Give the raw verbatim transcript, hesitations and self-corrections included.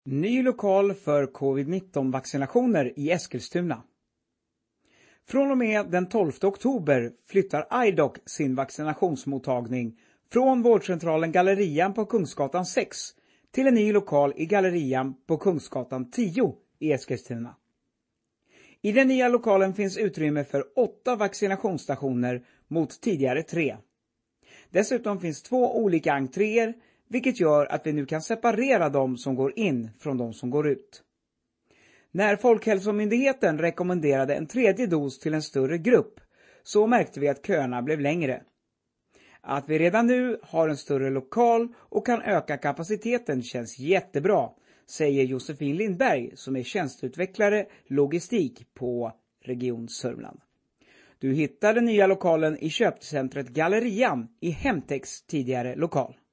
Ny lokal för covid nitton-vaccinationer i Eskilstuna. Från och med den tolfte oktober flyttar I D O C sin vaccinationsmottagning från vårdcentralen Gallerian på Kungsgatan sex till en ny lokal i Gallerian på Kungsgatan tio i Eskilstuna. I den nya lokalen finns utrymme för åtta vaccinationsstationer mot tidigare tre. Dessutom finns två olika entréer, vilket gör att vi nu kan separera de som går in från de som går ut. När Folkhälsomyndigheten rekommenderade en tredje dos till en större grupp så märkte vi att köerna blev längre. Att vi redan nu har en större lokal och kan öka kapaciteten känns jättebra, säger Josefin Lindberg som är tjänsteutvecklare logistik på Region Sörmland. Du hittar den nya lokalen i köpcentret Gallerian i Hemtex tidigare lokal.